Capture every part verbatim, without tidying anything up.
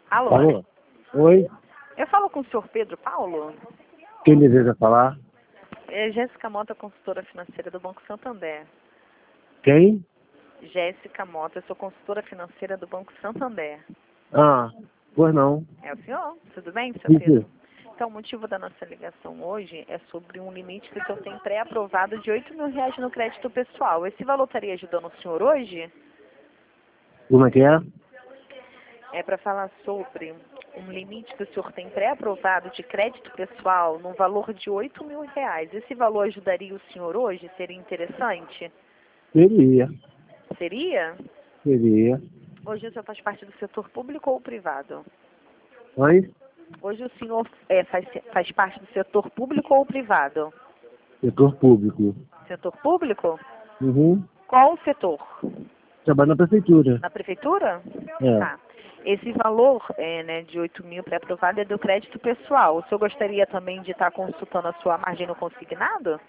Alô? Alô? Oi? Eu falo com o senhor Pedro Paulo? Quem deseja falar? É Jéssica Mota, consultora financeira do Banco Santander. Quem? Jéssica Mota, eu sou consultora financeira do Banco Santander. Ah, pois não. É o senhor? Tudo bem, senhor Isso. Pedro? Então, o motivo da nossa ligação hoje é sobre um limite que o senhor tem pré-aprovado de oito mil reais no crédito pessoal. Esse valor estaria ajudando o senhor hoje? Como é que é? É para falar sobre um limite que o senhor tem pré-aprovado de crédito pessoal no valor de oito mil reais. Esse valor ajudaria o senhor hoje? Seria interessante? Seria. Seria? Seria. Hoje o senhor faz parte do setor público ou privado? Oi? Hoje o senhor é, faz, faz parte do setor público ou privado? Setor público. Setor público? Uhum. Qual o setor? Trabalho na prefeitura. Na prefeitura? É. Tá. Esse valor é, né, de oito mil pré-aprovado é do crédito pessoal. O senhor gostaria também de estar consultando a sua margem no consignado?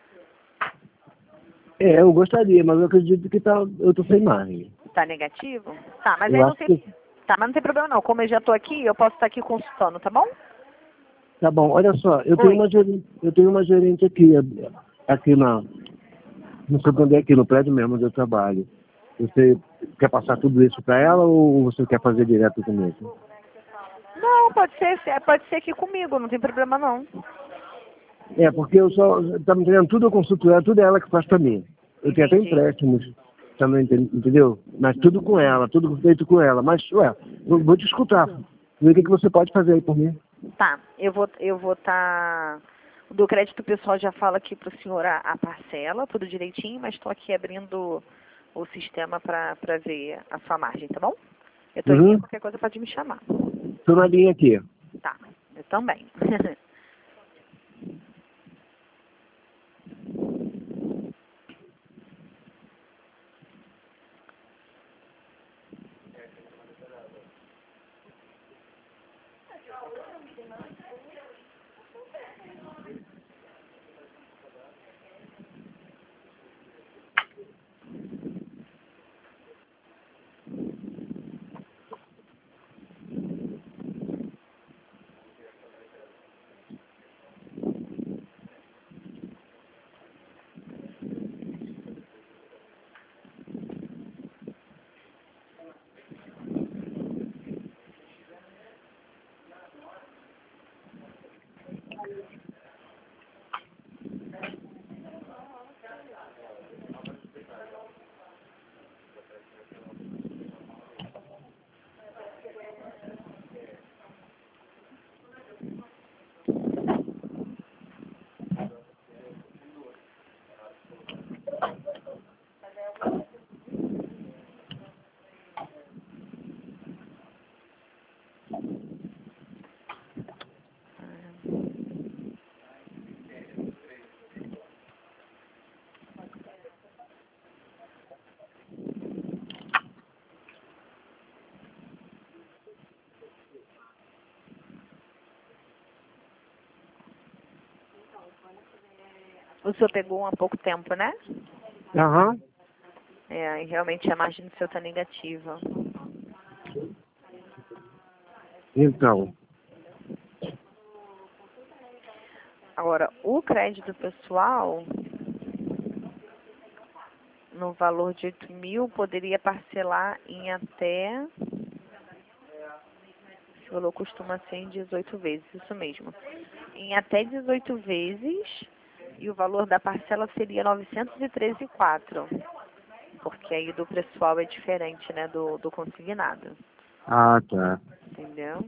É, eu gostaria, mas eu acredito que tá, eu tô sem margem. Tá negativo? Tá, mas Eu aí não acho tem. que... Tá, mas não tem problema não. Como eu já estou aqui, eu posso estar aqui consultando, tá bom? Tá bom, olha só, eu tenho Oi. uma gerente, eu tenho uma gerente aqui, aqui na, no Santander, aqui no prédio mesmo onde eu trabalho. Você quer passar tudo isso para ela ou você quer fazer direto comigo? Não, pode ser, é, pode ser aqui comigo, não tem problema não. É, porque eu só, tá me entendendo, tudo eu consulto ela, tudo é ela que faz para mim. Eu tenho até Entendi. empréstimos, também, entendeu? Mas tudo com ela, tudo feito com ela. Mas, ué, eu vou te escutar. Ver o que, que você pode fazer aí por mim. Tá, eu vou eu vou estar. O do crédito pessoal já fala aqui para o senhor a, a parcela, tudo direitinho, mas estou aqui abrindo o sistema para ver a sua margem, tá bom? Eu estou aqui, Uhum. qualquer coisa pode me chamar. Tô na linha aqui. Tá, eu também. O senhor pegou há pouco tempo, né? Aham. É, e realmente a margem do seu está negativa. Então. Agora, o crédito pessoal, no valor de oito mil, poderia parcelar em até... Esse valor costuma ser em dezoito vezes, isso mesmo. Em até dezoito vezes, e o valor da parcela seria novecentos e treze vírgula quatro. Porque aí do pessoal é diferente, né, do, do consignado. Ah, tá. Entendeu?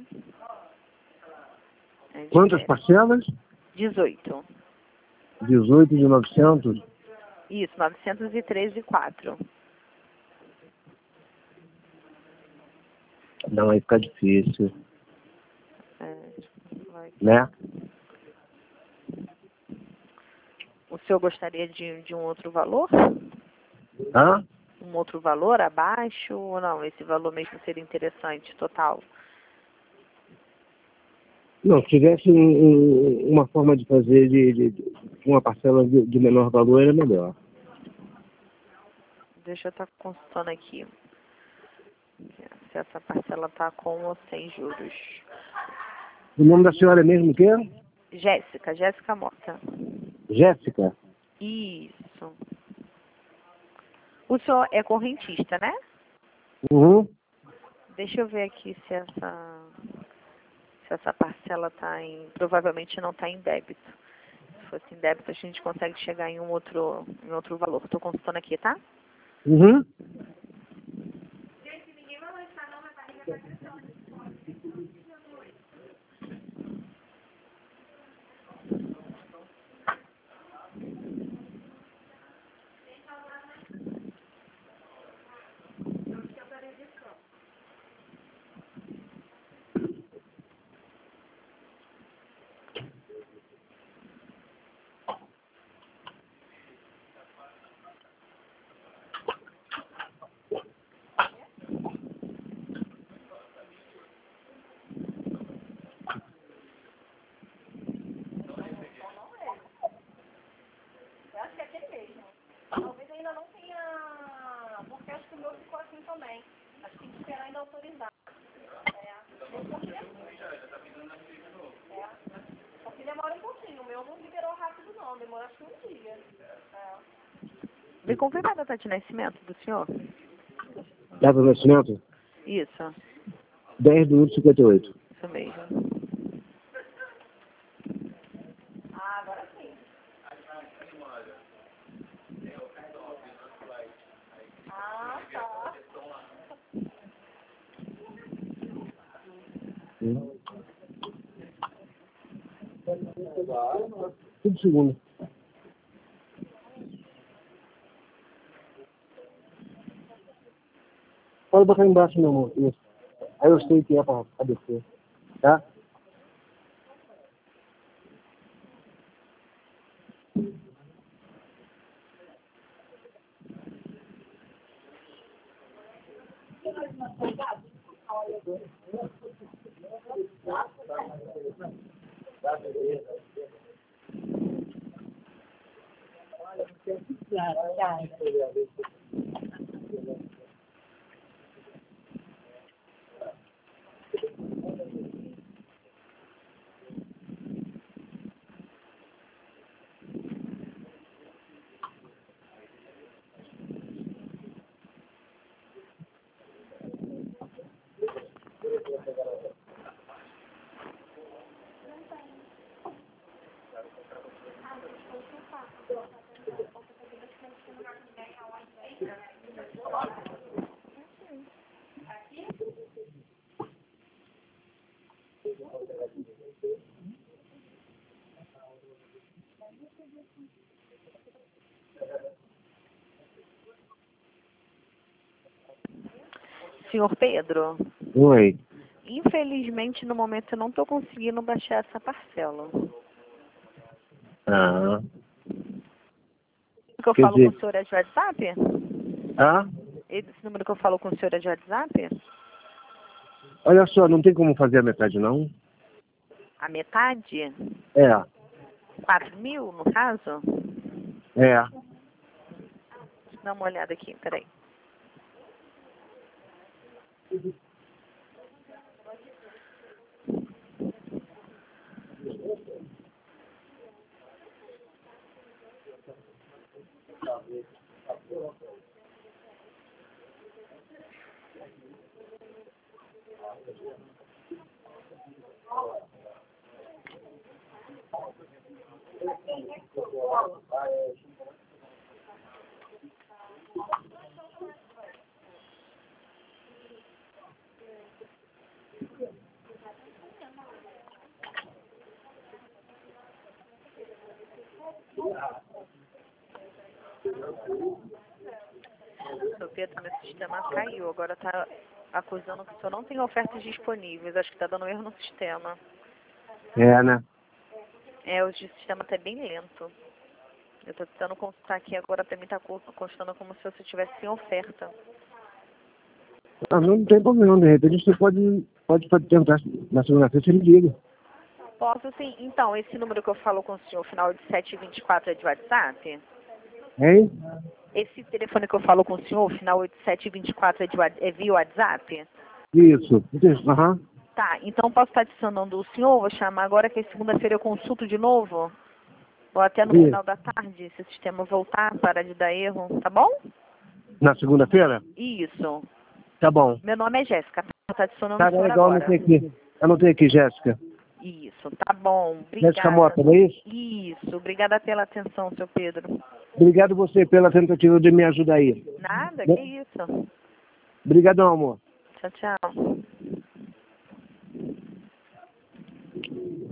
É Quantas diferente. parcelas? dezoito. dezoito de novecentos? Isso, novecentos e treze vírgula quatro. Não, aí fica difícil, É, vai- né? o senhor gostaria de, de um outro valor? Hã? Um outro valor abaixo ou não? Esse valor mesmo seria interessante, total. Não, se tivesse um- um- uma forma de fazer de, de- de- uma parcela de, de menor valor, era melhor. Deixa eu estar consultando aqui. Se essa parcela está com ou sem juros. O nome da senhora é mesmo o quê? Jéssica, Jéssica Mota. Jéssica? Isso. O senhor é correntista, né? Uhum. Deixa eu ver aqui se essa, se essa parcela está em... Provavelmente não está em débito. Se fosse em débito, a gente consegue chegar em um outro, em outro valor. Estou consultando aqui, tá? Uhum. Talvez ainda não tenha, porque acho que o meu ficou assim também. Acho que tem que esperar ainda autorizar. É. É. Só que demora um pouquinho. O meu não liberou rápido não, demora acho que um dia. É. Me confirma a data de nascimento do senhor? Data do nascimento? Isso. dez de outubro de cinquenta e oito. Isso mesmo. Ah, agora sim. Ah, tá. Hum. Tudo segundo. Pode botar embaixo, meu amor. Isso. Aí eu sei que é para descer. Tá? Senhor Pedro, Oi. infelizmente no momento eu não estou conseguindo baixar essa parcela. Ah. O que eu Quer falo dizer... com o senhor é de WhatsApp? Ah? Esse número que eu falo com o senhor é de WhatsApp? Olha só, não tem como fazer a metade, não? A metade? É. quatro mil, no caso? É. Dá uma olhada aqui, peraí. Seu Pedro, meu sistema caiu. Agora está acusando que o senhor não tem ofertas disponíveis. Acho que está dando erro no sistema. É, né? É, o sistema está bem lento. Eu estou tentando consultar aqui agora, para mim está constando como se você tivesse sem oferta. Ah, não tem problema, de repente você pode, pode, pode tentar na segunda-feira, você me liga. Posso sim. Então, esse número que eu falo com o senhor, final de sete vinte e quatro, é de WhatsApp? Hein? Esse telefone que eu falo com o senhor, final oito sete dois quatro, é, de, é via WhatsApp? Isso, isso, aham. Tá, então posso estar adicionando o senhor, vou chamar agora que segunda-feira eu consulto de novo, ou até no Isso. final da tarde, se o sistema voltar, parar de dar erro, tá bom? Na segunda-feira? Isso. Tá bom. Meu nome é Jéssica, tá adicionando Tá o senhor legal, agora. anotei aqui. Anotei aqui, Jéssica. Isso, tá bom, Jéssica obrigada. Mota, não é isso? Isso, obrigada pela atenção, seu Pedro. Obrigado você pela tentativa de me ajudar aí. Nada, Né? que isso. Obrigadão, amor. Tchau, tchau.